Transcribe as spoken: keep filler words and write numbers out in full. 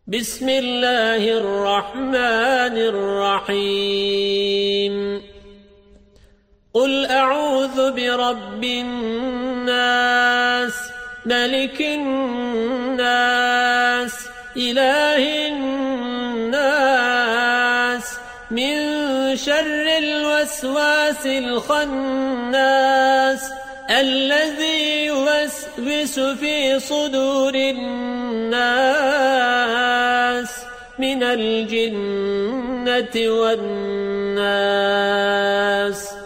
بسم الله الرحمن الرحيم قل أعوذ برب الناس ملك الناس إله الناس من شر الوسواس الخناس الذي يوسوس في صدور الناس من الجنة والناس